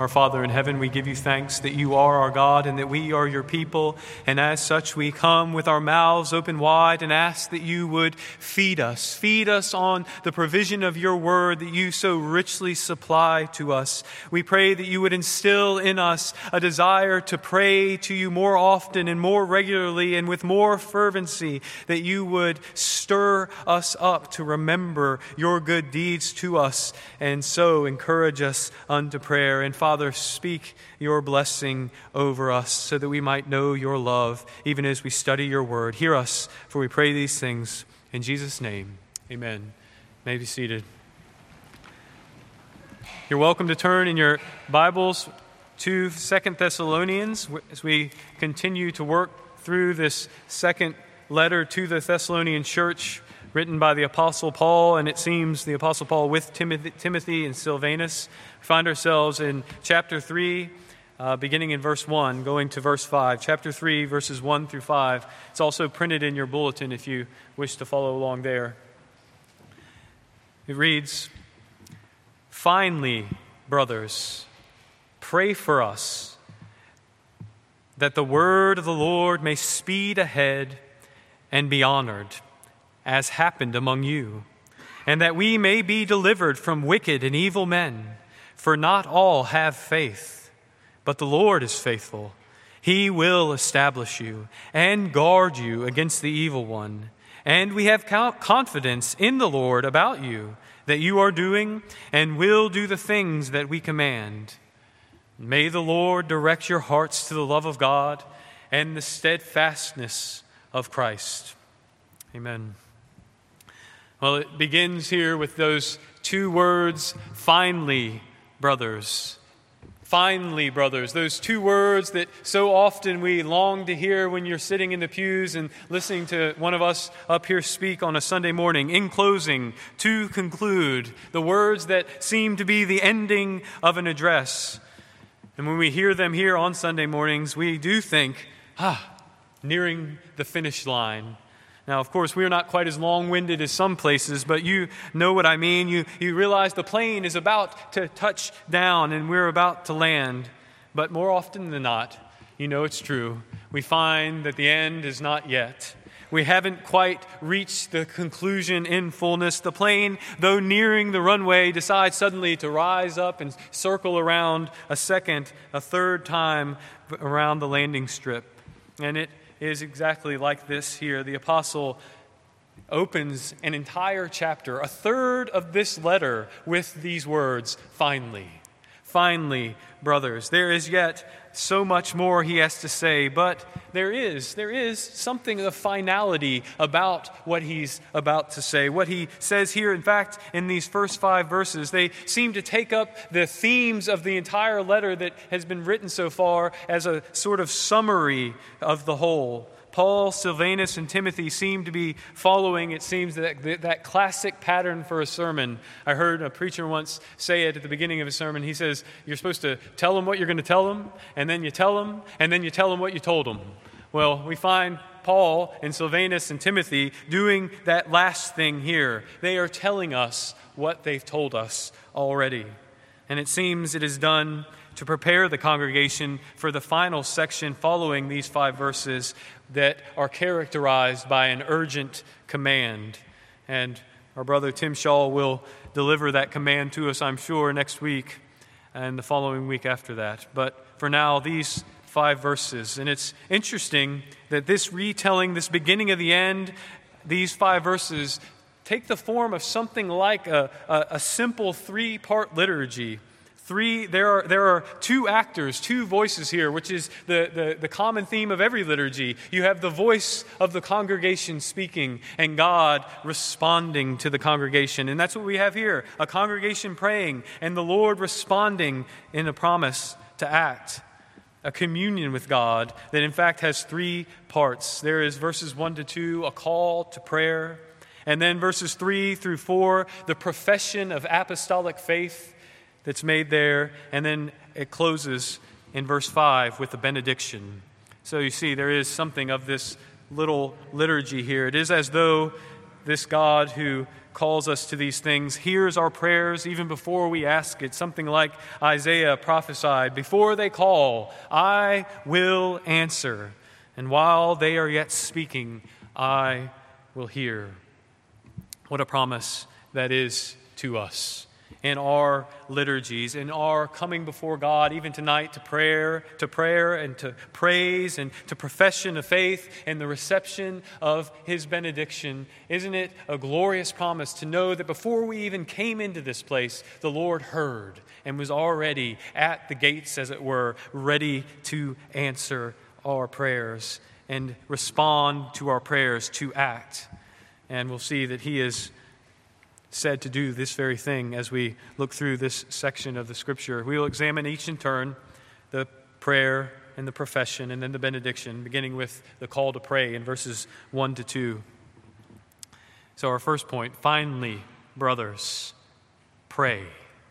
Our Father in heaven, we give you thanks that you are our God and that we are your people. And as such, we come with our mouths open wide and ask that you would feed us. Feed us on the provision of your word that you so richly supply to us. We pray that you would instill in us a desire to pray to you more often and more regularly and with more fervency, that you would stir us up to remember your good deeds to us and so encourage us unto prayer. And Father, speak your blessing over us so that we might know your love even as we study your word. Hear us, for we pray these things in Jesus' name. Amen. You may be seated. You're welcome to turn in your Bibles to 2 Thessalonians as we continue to work through this second letter to the Thessalonian church written by the Apostle Paul, and it seems the Apostle Paul with Timothy and Silvanus. We find ourselves in chapter 3, beginning in verse 1, going to verse 5. Chapter 3, verses 1 through 5. It's also printed in your bulletin if you wish to follow along there. It reads, "Finally, brothers, pray for us, that the word of the Lord may speed ahead and be honored, as happened among you, and that we may be delivered from wicked and evil men. For not all have faith, but the Lord is faithful. He will establish you and guard you against the evil one. And we have confidence in the Lord about you, that you are doing and will do the things that we command. May the Lord direct your hearts to the love of God and the steadfastness of Christ." Amen. Well, it begins here with those two words, finally, brothers. Finally, brothers. Those two words that so often we long to hear when you're sitting in the pews and listening to one of us up here speak on a Sunday morning. In closing, to conclude, the words that seem to be the ending of an address. And when we hear them here on Sunday mornings, we do think, nearing the finish line. Now, of course, we are not quite as long-winded as some places, but you know what I mean. You realize the plane is about to touch down and we're about to land. But more often than not, you know it's true. We find that the end is not yet. We haven't quite reached the conclusion in fullness. The plane, though nearing the runway, decides suddenly to rise up and circle around a third time around the landing strip. And it is exactly like this here. The apostle opens an entire chapter, a third of this letter, with these words, finally. Finally, brothers. There is yet so much more he has to say, but there is something of finality about what he's about to say. What he says here, in fact, in these first 5 verses, they seem to take up the themes of the entire letter that has been written so far as a sort of summary of the whole. Paul, Silvanus, and Timothy seem to be following, it seems, that classic pattern for a sermon. I heard a preacher once say it at the beginning of a sermon. He says, you're supposed to tell them what you're going to tell them, and then you tell them, and then you tell them what you told them. Well, we find Paul and Silvanus and Timothy doing that last thing here. They are telling us what they've told us already. And it seems it is done to prepare the congregation for the final section following these 5 verses that are characterized by an urgent command. And our brother Tim Shaw will deliver that command to us, I'm sure, next week and the following week after that. But for now, these 5 verses. And it's interesting that this retelling, this beginning of the end, these 5 verses take the form of something like a simple 3-part liturgy. There are 2 actors, 2 voices here, which is the common theme of every liturgy. You have the voice of the congregation speaking and God responding to the congregation. And that's what we have here, a congregation praying and the Lord responding in a promise to act. A communion with God that in fact has 3 parts. There is verses 1 to 2, a call to prayer. And then verses 3 through 4, the profession of apostolic faith that's made there, and then it closes in verse 5 with the benediction. So you see, there is something of this little liturgy here. It is as though this God who calls us to these things hears our prayers even before we ask it. Something like Isaiah prophesied, "Before they call, I will answer. And while they are yet speaking, I will hear." What a promise that is to us in our liturgies, in our coming before God, even tonight to prayer and to praise and to profession of faith and the reception of His benediction. Isn't it a glorious promise to know that before we even came into this place, the Lord heard and was already at the gates, as it were, ready to answer our prayers and respond to our prayers, to act. And we'll see that He is said to do this very thing as we look through this section of the Scripture. We will examine each in turn, the prayer and the profession and then the benediction, beginning with the call to pray in verses 1 to 2. So our first point, finally, brothers, pray.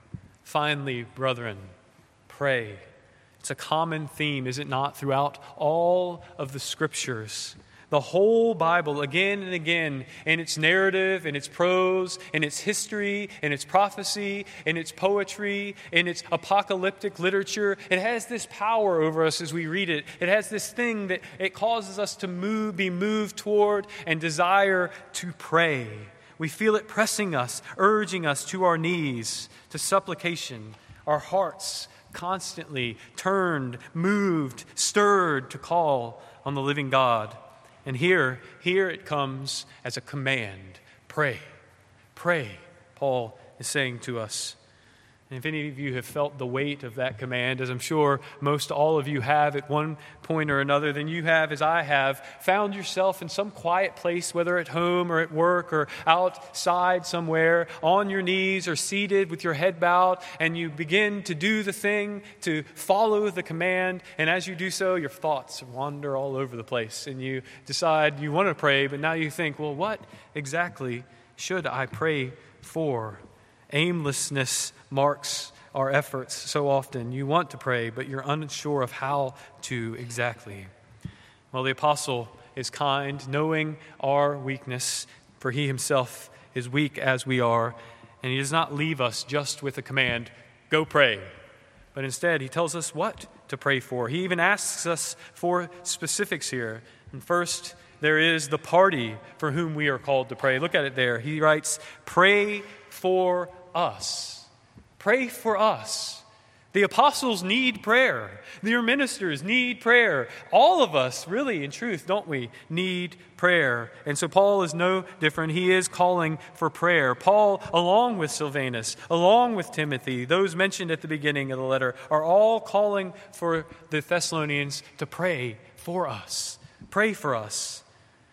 Finally, brethren, pray. It's a common theme, is it not, throughout all of the Scriptures. The whole Bible, again and again, in its narrative, in its prose, in its history, in its prophecy, in its poetry, in its apocalyptic literature, it has this power over us as we read it. It has this thing that it causes us to be moved toward and desire to pray. We feel it pressing us, urging us to our knees, to supplication. Our hearts constantly turned, moved, stirred to call on the living God. And here it comes as a command. Pray. Pray, Paul is saying to us. And if any of you have felt the weight of that command, as I'm sure most all of you have at one point or another, then you have, as I have, found yourself in some quiet place, whether at home or at work or outside somewhere, on your knees or seated with your head bowed, and you begin to do the thing, to follow the command, and as you do so, your thoughts wander all over the place, and you decide you want to pray, but now you think, well, what exactly should I pray for? Aimlessness marks our efforts so often. You want to pray, but you're unsure of how to exactly. Well, the apostle is kind, knowing our weakness, for he himself is weak as we are, and he does not leave us just with a command, go pray. But instead, he tells us what to pray for. He even asks us for specifics here. And first, there is the party for whom we are called to pray. Look at it there. He writes, pray for us. Pray for us. The apostles need prayer. Your ministers need prayer. All of us, really, in truth, don't we, need prayer. And so Paul is no different. He is calling for prayer. Paul, along with Silvanus, along with Timothy, those mentioned at the beginning of the letter, are all calling for the Thessalonians to pray for us. Pray for us.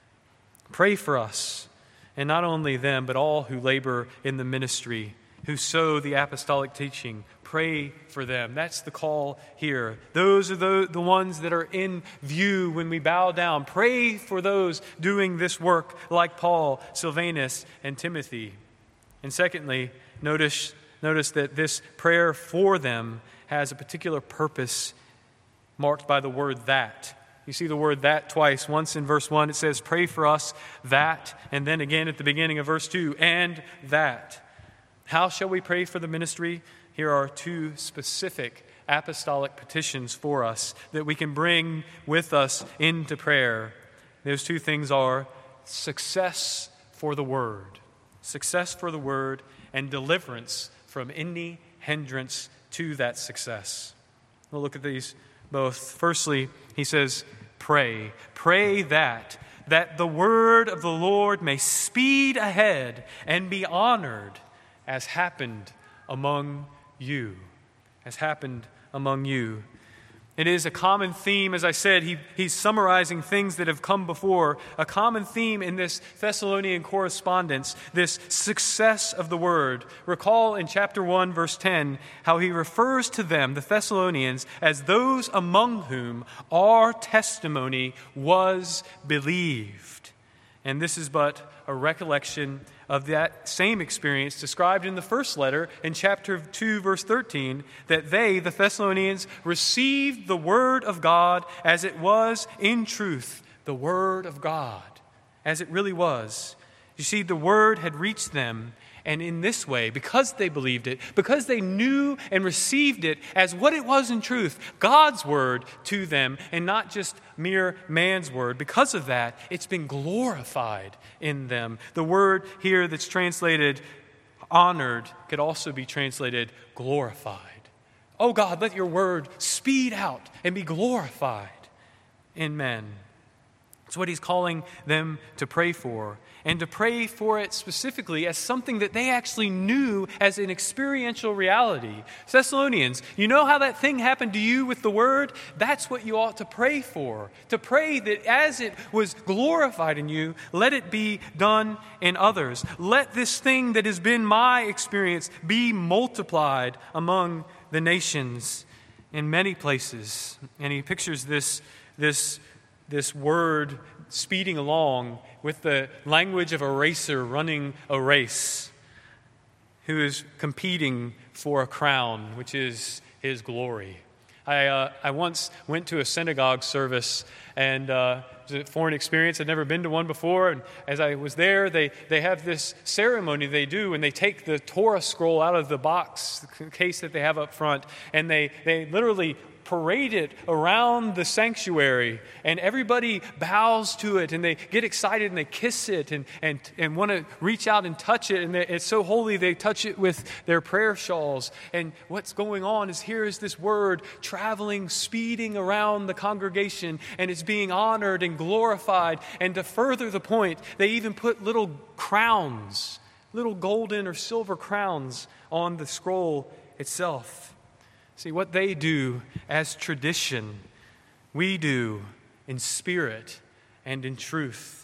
Pray for us. And not only them, but all who labor in the ministry, who sow the apostolic teaching. Pray for them. That's the call here. Those are the ones that are in view when we bow down. Pray for those doing this work like Paul, Silvanus, and Timothy. And secondly, notice that this prayer for them has a particular purpose marked by the word that. You see the word that twice. Once in verse 1 it says, pray for us that. And then again at the beginning of verse 2, and that. How shall we pray for the ministry? Here are two specific apostolic petitions for us that we can bring with us into prayer. Those two things are success for the word. Success for the word and deliverance from any hindrance to that success. We'll look at these both. Firstly, he says, pray. Pray that the word of the Lord may speed ahead and be honored as happened among you. As happened among you. It is a common theme, as I said, he's summarizing things that have come before. A common theme in this Thessalonian correspondence, this success of the word. Recall in chapter 1, verse 10, how he refers to them, the Thessalonians, as those among whom our testimony was believed. And this is but a recollection of that same experience described in the first letter in chapter 2, verse 13, that they, the Thessalonians, received the word of God as it was in truth, the word of God, as it really was. You see, the word had reached them, and in this way, because they believed it, because they knew and received it as what it was in truth, God's word to them, and not just mere man's word, because of that, it's been glorified in them. The word here that's translated honored could also be translated glorified. Oh God, let your word speed out and be glorified in men. It's what he's calling them to pray for, and to pray for it specifically as something that they actually knew as an experiential reality. Thessalonians, you know how that thing happened to you with the word? That's what you ought to pray for. To pray that as it was glorified in you, let it be done in others. Let this thing that has been my experience be multiplied among the nations in many places. And he pictures this word speeding along with the language of a racer running a race who is competing for a crown, which is his glory. I once went to a synagogue service, and it was a foreign experience. I'd never been to one before, and as I was there, they have this ceremony they do, and they take the Torah scroll out of the box, the case that they have up front, and they literally parade it around the sanctuary, and everybody bows to it, and they get excited, and they kiss it, and want to reach out and touch it, and it's so holy they touch it with their prayer shawls. And what's going on is here is this word traveling, speeding around the congregation, and it's being honored and glorified. And to further the point, they even put little crowns, little golden or silver crowns on the scroll itself. See, what they do as tradition, we do in spirit and in truth.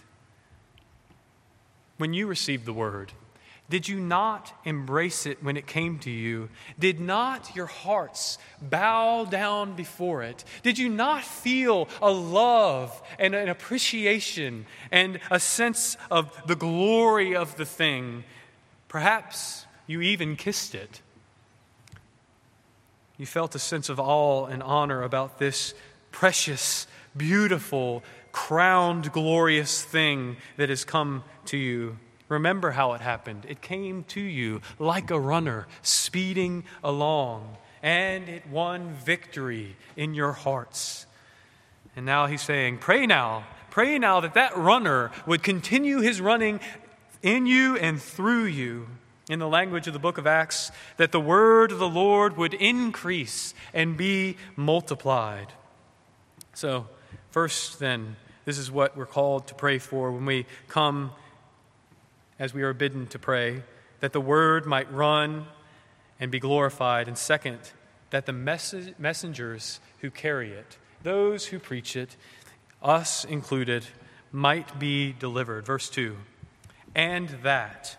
When you received the word, did you not embrace it when it came to you? Did not your hearts bow down before it? Did you not feel a love and an appreciation and a sense of the glory of the thing? Perhaps you even kissed it. You felt a sense of awe and honor about this precious, beautiful, crowned, glorious thing that has come to you. Remember how it happened. It came to you like a runner speeding along, and it won victory in your hearts. And now he's saying, pray now that runner would continue his running in you and through you. In the language of the book of Acts, that the word of the Lord would increase and be multiplied. So, first then, this is what we're called to pray for when we come, as we are bidden to pray, that the word might run and be glorified. And second, that the messengers who carry it, those who preach it, us included, might be delivered. Verse 2, and that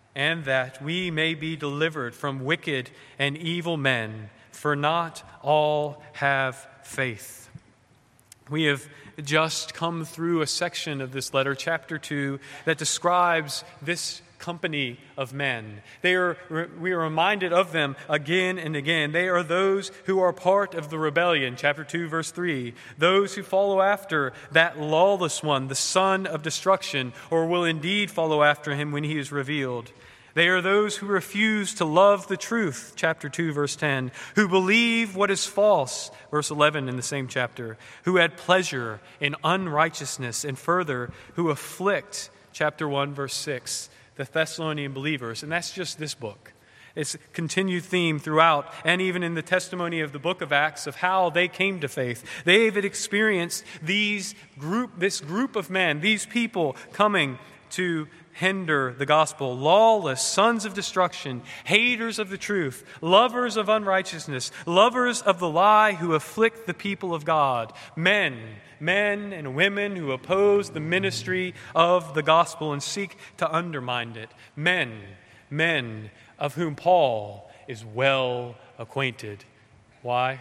we may be delivered from wicked and evil men, for not all have faith. We have just come through a section of this letter, chapter 2, that describes this company of men. We are reminded of them again and again. They are those who are part of the rebellion, chapter 2, verse 3. Those who follow after that lawless one, the son of destruction, or will indeed follow after him when he is revealed. They are those who refuse to love the truth, chapter 2, verse 10, who believe what is false, verse 11 in the same chapter, who had pleasure in unrighteousness, and further, who afflict, chapter 1, verse 6, the Thessalonian believers. And that's just this book. It's a continued theme throughout, and even in the testimony of the book of Acts of how they came to faith. They've experienced this group of men, these people coming to hinder the gospel, lawless, sons of destruction, haters of the truth, lovers of unrighteousness, lovers of the lie, who afflict the people of God, men and women who oppose the ministry of the gospel and seek to undermine it, men of whom Paul is well acquainted. Why?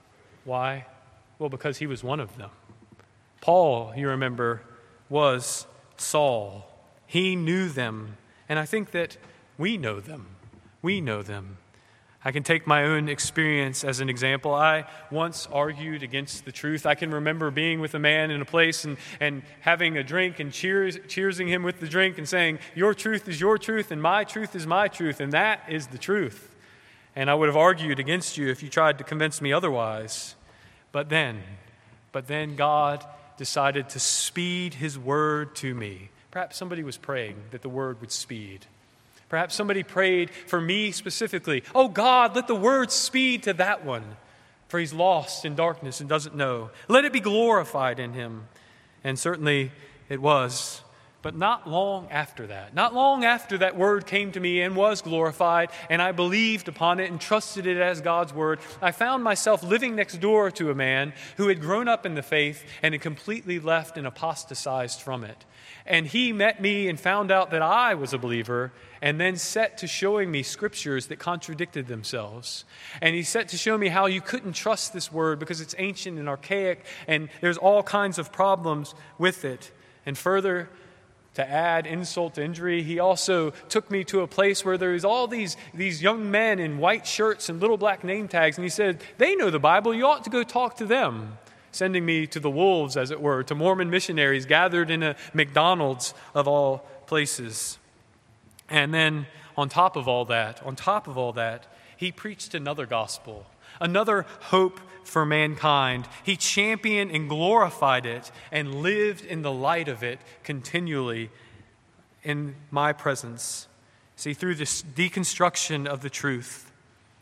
Well, because he was one of them. Paul, you remember, was Saul. He knew them, and I think that we know them. I can take my own experience as an example. I once argued against the truth. I can remember being with a man in a place and having a drink and cheersing him with the drink and saying, "Your truth is your truth and my truth is my truth, and that is the truth." And I would have argued against you if you tried to convince me otherwise. But then God decided to speed his word to me. Perhaps somebody was praying that the word would speed. Perhaps somebody prayed for me specifically. "Oh God, let the word speed to that one, for he's lost in darkness and doesn't know. Let it be glorified in him." And certainly it was. But not long after that word came to me and was glorified, and I believed upon it and trusted it as God's word, I found myself living next door to a man who had grown up in the faith and had completely left and apostatized from it. And he met me and found out that I was a believer, and then set to showing me scriptures that contradicted themselves. And he set to show me how you couldn't trust this word because it's ancient and archaic, and there's all kinds of problems with it. And further, to add insult to injury, he also took me to a place where there was all these young men in white shirts and little black name tags, and he said, "They know the Bible, you ought to go talk to them," sending me to the wolves, as it were, to Mormon missionaries gathered in a McDonald's of all places. And then on top of all that, he preached another gospel, another hope for mankind. He championed and glorified it and lived in the light of it continually in my presence. See, through this deconstruction of the truth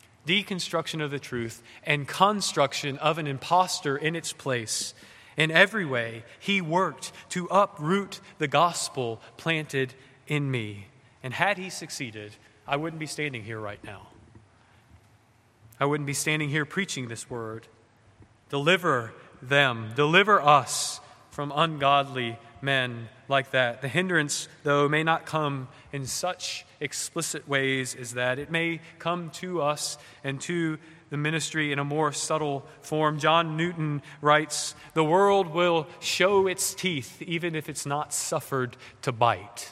and construction of an impostor in its place, in every way, he worked to uproot the gospel planted in me. And had he succeeded, I wouldn't be standing here right now. I wouldn't be standing here preaching this word. Deliver us from ungodly men like that. The hindrance, though, may not come in such explicit ways as that. It may come to us and to the ministry in a more subtle form. John Newton writes, "The world will show its teeth even if it's not suffered to bite."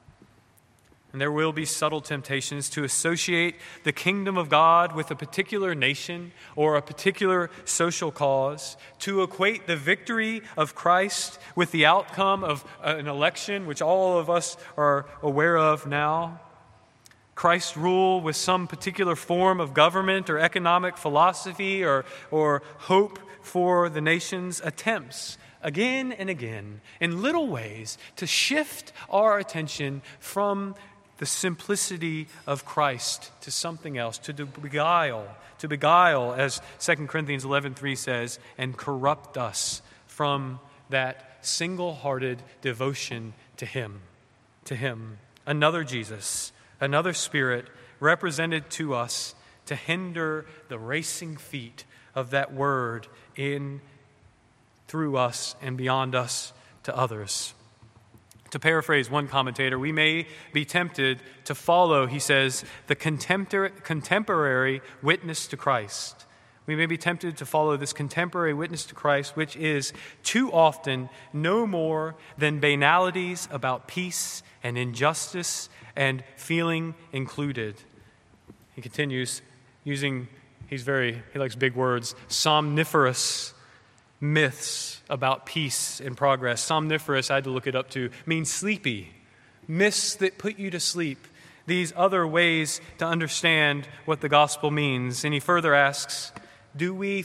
And there will be subtle temptations to associate the kingdom of God with a particular nation or a particular social cause, to equate the victory of Christ with the outcome of an election, which all of us are aware of now. Christ's rule with some particular form of government or economic philosophy or hope for the nation's attempts again and again in little ways to shift our attention from the simplicity of Christ to something else, to beguile, as 2 Corinthians 11:3 says, and corrupt us from that single-hearted devotion to Him. Another Jesus, another Spirit represented to us to hinder the racing feet of that word in, through us, and beyond us to others. To paraphrase one commentator, we may be tempted to follow, he says, the contemporary witness to Christ. We may be tempted to follow this contemporary witness to Christ, which is too often no more than banalities about peace and injustice and feeling included. He continues using, he likes big words, somniferous myths about peace and progress. Somniferous, I had to look it up too, means sleepy. Myths that put you to sleep. These other ways to understand what the gospel means. And he further asks, do we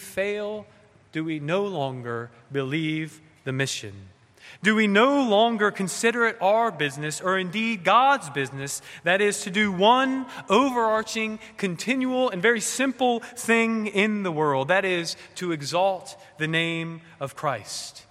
no longer believe the mission? Do we no longer consider it our business, or indeed God's business, that is to do one overarching, continual, and very simple thing in the world, that is to exalt the name of Christ?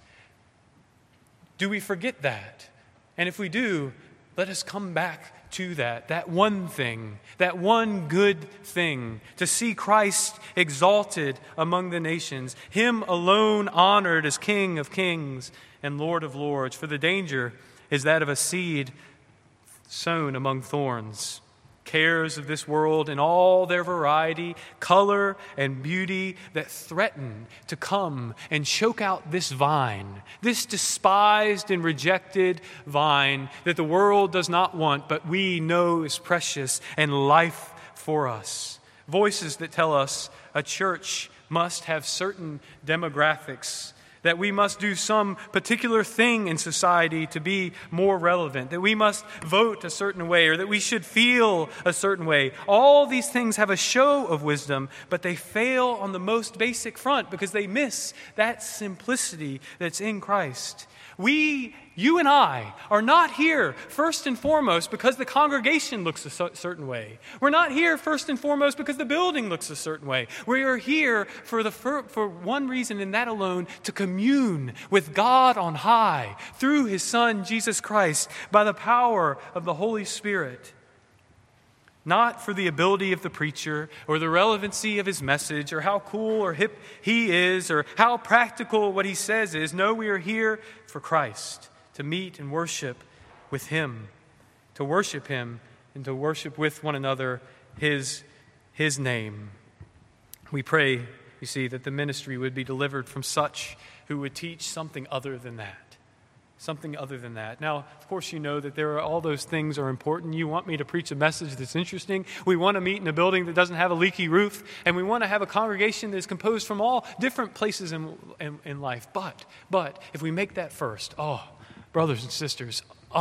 Do we forget that? And if we do, let us come back to that one thing, that one good thing, to see Christ exalted among the nations, Him alone honored as King of kings and Lord of lords. For the danger is that of a seed sown among thorns. Cares of this world in all their variety, color, and beauty that threaten to come and choke out this vine, this despised and rejected vine that the world does not want, but we know is precious and life for us. Voices that tell us a church must have certain demographics, that we must do some particular thing in society to be more relevant, that we must vote a certain way, or that we should feel a certain way. All these things have a show of wisdom, but they fail on the most basic front because they miss that simplicity that's in Christ. You and I are not here first and foremost because the congregation looks a certain way. We're not here first and foremost because the building looks a certain way. We are here for one reason, and that alone, to commune with God on high through His Son, Jesus Christ, by the power of the Holy Spirit. Not for the ability of the preacher or the relevancy of his message or how cool or hip he is or how practical what he says is. No, we are here for Christ, to meet and worship with Him, to worship Him and to worship with one another His name. We pray, you see, that the ministry would be delivered from such who would teach something other than that. Something other than that. Now, of course, you know that all those things are important. You want me to preach a message that's interesting. We want to meet in a building that doesn't have a leaky roof. And we want to have a congregation that is composed from all different places in life. But if we make that first, brothers and sisters,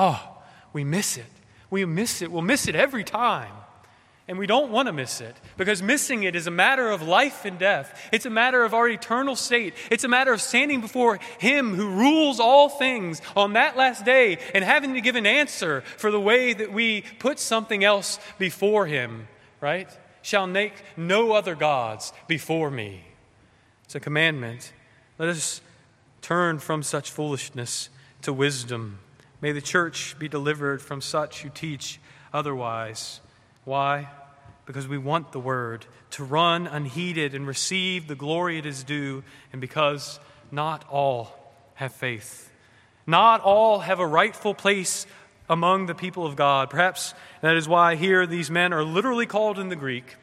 we miss it. We miss it. We'll miss it every time. And we don't want to miss it, because missing it is a matter of life and death. It's a matter of our eternal state. It's a matter of standing before Him who rules all things on that last day and having to give an answer for the way that we put something else before Him, right? Shall make no other gods before me. It's a commandment. Let us turn from such foolishness to wisdom. May the church be delivered from such who teach otherwise. Why? Because we want the word to run unheeded and receive the glory it is due, and because not all have faith. Not all have a rightful place among the people of God. Perhaps that is why here these men are literally called in the Greek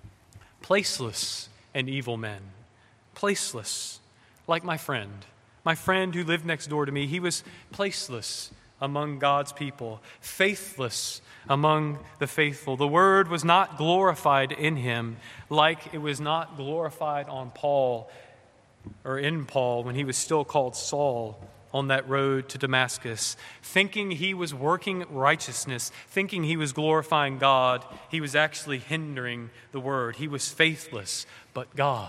placeless and evil men. Placeless, like my friend who lived next door to me. He was placeless among God's people, faithless among the faithful. The word was not glorified in him like it was not glorified on Paul or in Paul when he was still called Saul on that road to Damascus. Thinking he was working righteousness, thinking he was glorifying God, he was actually hindering the word. He was faithless, but God.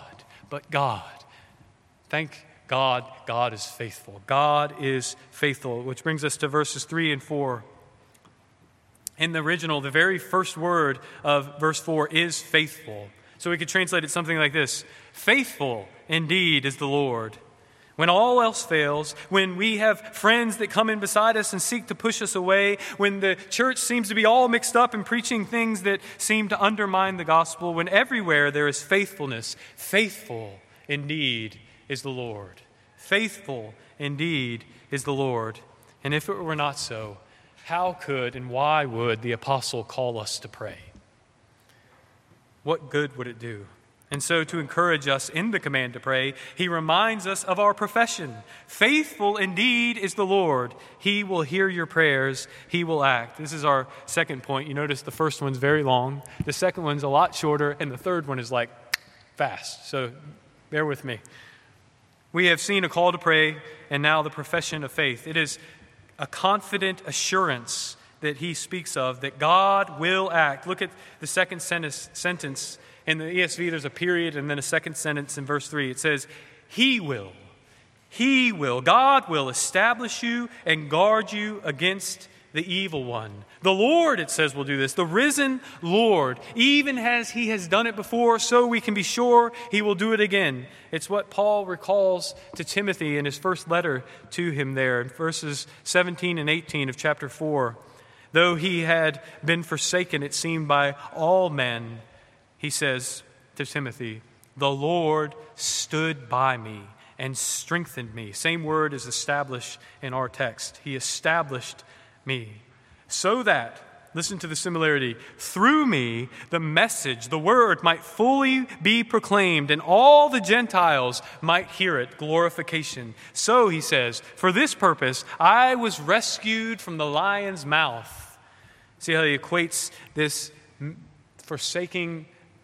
Thank God, God is faithful. God is faithful, which brings us to verses 3 and 4. In the original, the very first word of verse 4 is faithful. So we could translate it something like this: faithful indeed is the Lord. When all else fails, when we have friends that come in beside us and seek to push us away, when the church seems to be all mixed up in preaching things that seem to undermine the gospel, when everywhere there is faithfulness, faithful indeed is the Lord. Faithful indeed is the Lord. And if it were not so, how could and why would the apostle call us to pray? What good would it do? And so to encourage us in the command to pray, he reminds us of our profession. Faithful indeed is the Lord. He will hear your prayers. He will act. This is our second point. You notice the first one's very long. The second one's a lot shorter. And the third one is like fast. So bear with me. We have seen a call to pray and now the profession of faith. It is a confident assurance that he speaks of that God will act. Look at the second sentence. In the ESV, there's a period and then a second sentence in verse 3. It says, He will. He will. God will establish you and guard you against the evil one. The Lord, it says, will do this. The risen Lord. Even as he has done it before, so we can be sure he will do it again. It's what Paul recalls to Timothy in his first letter to him there in verses 17 and 18 of chapter 4. Though he had been forsaken, it seemed, by all men, he says to Timothy, the Lord stood by me and strengthened me. Same word is established in our text. He established me. So that, listen to the similarity, through me the message, the word might fully be proclaimed and all the Gentiles might hear it, glorification. So, he says, for this purpose I was rescued from the lion's mouth. See how he equates this forsaking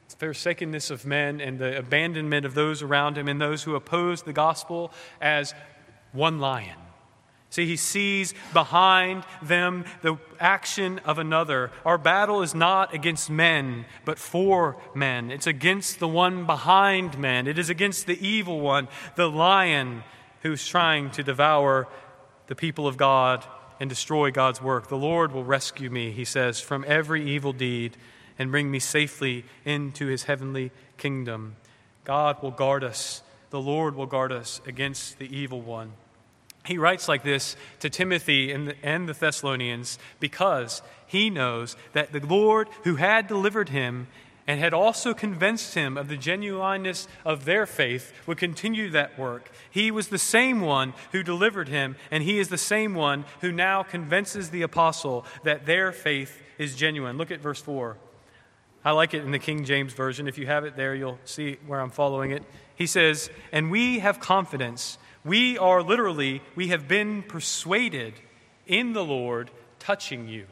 forsakenness of men and the abandonment of those around him and those who oppose the gospel as one lion. See, he sees behind them the action of another. Our battle is not against men, but for men. It's against the one behind men. It is against the evil one, the lion who's trying to devour the people of God and destroy God's work. The Lord will rescue me, he says, from every evil deed and bring me safely into his heavenly kingdom. God will guard us. The Lord will guard us against the evil one. He writes like this to Timothy and the Thessalonians because he knows that the Lord who had delivered him and had also convinced him of the genuineness of their faith would continue that work. He was the same one who delivered him, and he is the same one who now convinces the apostle that their faith is genuine. Look at verse 4. I like it in the King James Version. If you have it there, you'll see where I'm following it. He says, "And we have confidence. We have been persuaded in the Lord, touching you,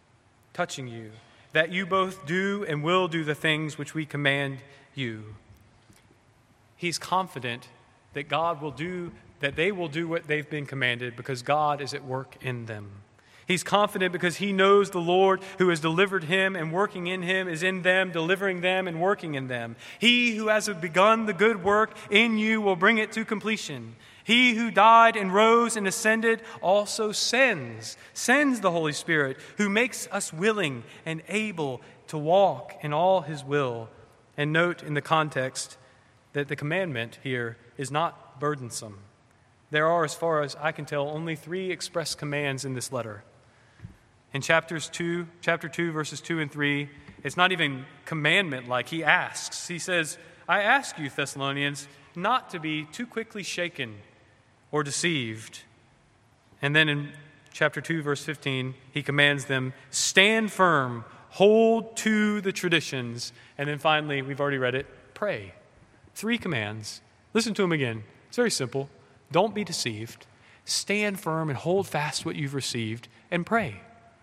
that you both do and will do the things which we command you." He's confident that they will do what they've been commanded because God is at work in them. He's confident because he knows the Lord who has delivered him and working in him is in them, delivering them and working in them. He who has begun the good work in you will bring it to completion. He who died and rose and ascended also sends the Holy Spirit, who makes us willing and able to walk in all his will. And note in the context that the commandment here is not burdensome. There are, as far as I can tell, only 3 express commands in this letter. In chapter 2, verses 2 and 3, it's not even commandment-like. He asks. He says, "I ask you, Thessalonians, not to be too quickly shaken or deceived." And then in chapter 2, verse 15, he commands them, "Stand firm, hold to the traditions." And then finally, we've already read it, pray. 3 commands. Listen to them again. It's very simple. Don't be deceived. Stand firm and hold fast what you've received and pray.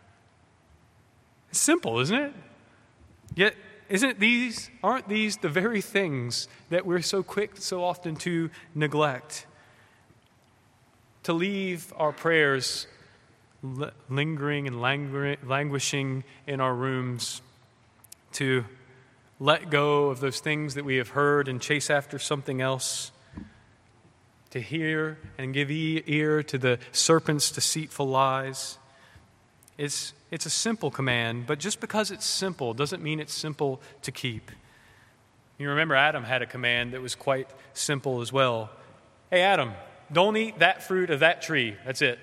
It's simple, isn't it? Yet, aren't these the very things that we're so quick so often to neglect? To leave our prayers lingering and languishing in our rooms, to let go of those things that we have heard and chase after something else, to hear and give ear to the serpent's deceitful lies. It's a simple command, but just because it's simple doesn't mean it's simple to keep. You remember Adam had a command that was quite simple as well. "Hey, Adam, don't eat that fruit of that tree. That's it.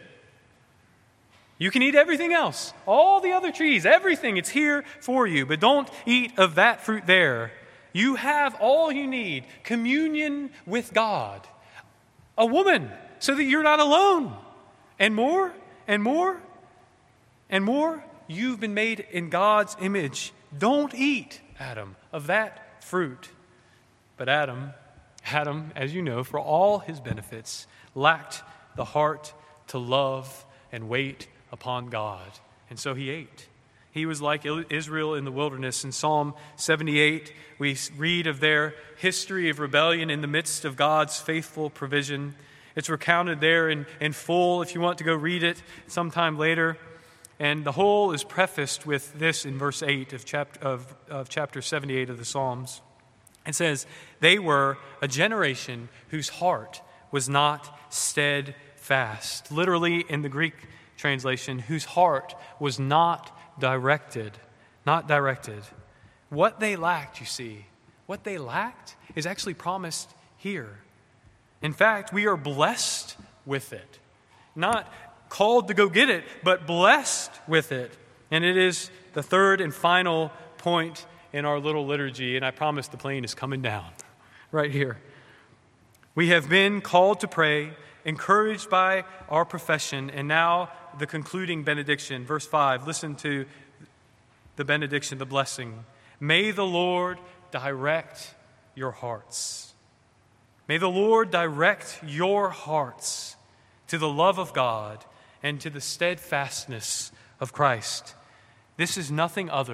You can eat everything else, all the other trees, everything. It's here for you, but don't eat of that fruit there. You have all you need, communion with God, a woman, so that you're not alone, and more, and more, and more. You've been made in God's image. Don't eat, Adam, of that fruit." But Adam, as you know, for all his benefits, lacked the heart to love and wait upon God. And so he ate. He was like Israel in the wilderness. In Psalm 78, we read of their history of rebellion in the midst of God's faithful provision. It's recounted there in full if you want to go read it sometime later. And the whole is prefaced with this in verse 8 of chapter 78 of the Psalms. It says, "They were a generation whose heart was not steadfast." Literally in the Greek translation, whose heart was not directed. Not directed. What they lacked, you see, what they lacked is actually promised here. In fact, we are blessed with it. Not called to go get it, but blessed with it. And it is the third and final point in our little liturgy, and I promise the plane is coming down right here. We have been called to pray, encouraged by our profession, and now the concluding benediction. Verse 5, listen to the benediction, the blessing. "May the Lord direct your hearts." May the Lord direct your hearts to the love of God and to the steadfastness of Christ. This is nothing other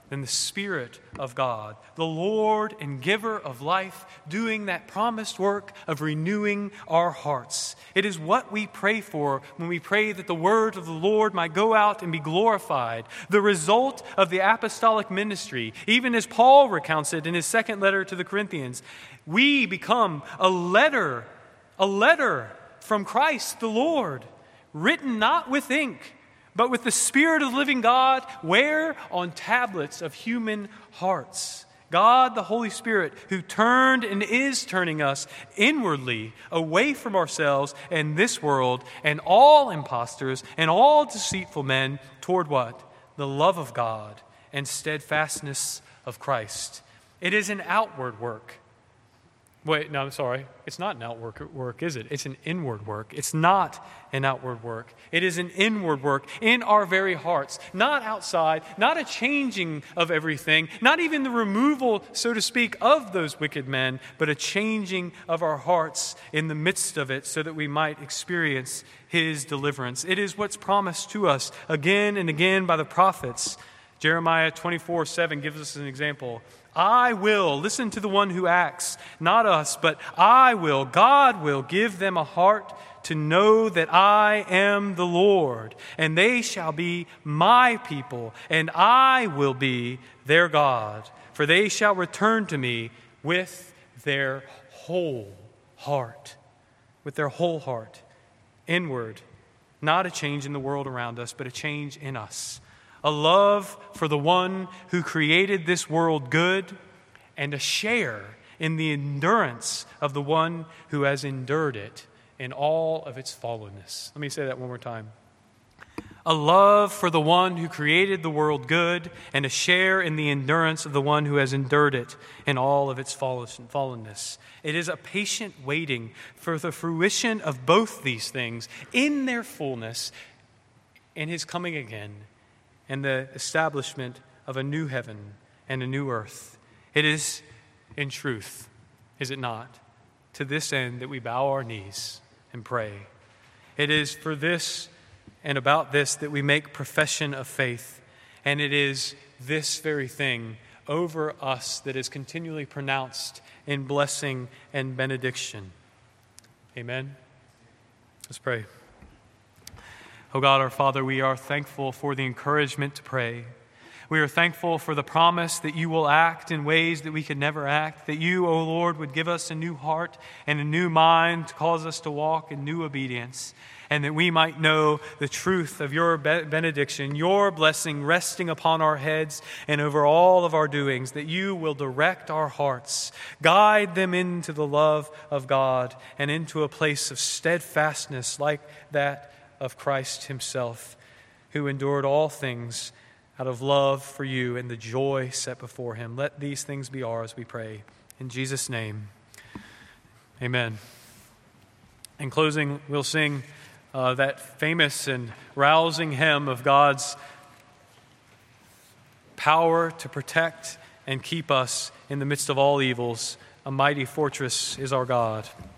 than the Spirit of God, the Lord and giver of life, doing that promised work of renewing our hearts. It is what we pray for when we pray that the word of the Lord might go out and be glorified. The result of the apostolic ministry, even as Paul recounts it in his second letter to the Corinthians, we become a letter from Christ the Lord, written not with ink, but with the Spirit of the living God, where? On tablets of human hearts. God, the Holy Spirit, who turned and is turning us inwardly away from ourselves and this world and all impostors and all deceitful men toward what? The love of God and steadfastness of Christ. It is an outward work. Wait, no, I'm sorry. It's not an outward work, is it? It's an inward work. It's not an outward work. It is an inward work in our very hearts, not outside, not a changing of everything, not even the removal, so to speak, of those wicked men, but a changing of our hearts in the midst of it so that we might experience His deliverance. It is what's promised to us again and again by the prophets. Jeremiah 24:7 gives us an example. I will, listen to the one who acts, not us, but I will, God will give them a heart to know that I am the Lord, and they shall be my people, and I will be their God, for they shall return to me with their whole heart, inward, not a change in the world around us, but a change in us. A love for the one who created this world good, and a share in the endurance of the one who has endured it in all of its fallenness. Let me say that one more time. A love for the one who created the world good, and a share in the endurance of the one who has endured it in all of its fallenness. It is a patient waiting for the fruition of both these things in their fullness in His coming again, and the establishment of a new heaven and a new earth. It is, in truth, is it not, to this end that we bow our knees and pray. It is for this and about this that we make profession of faith, and it is this very thing over us that is continually pronounced in blessing and benediction. Amen. Let's pray. Oh God, our Father, we are thankful for the encouragement to pray. We are thankful for the promise that you will act in ways that we could never act, that you, O Lord, would give us a new heart and a new mind to cause us to walk in new obedience, and that we might know the truth of your benediction, your blessing resting upon our heads and over all of our doings, that you will direct our hearts, guide them into the love of God and into a place of steadfastness like that of Christ Himself, who endured all things out of love for you and the joy set before Him. Let these things be ours, we pray. In Jesus' name, amen. In closing, we'll sing that famous and rousing hymn of God's power to protect and keep us in the midst of all evils. A mighty fortress is our God.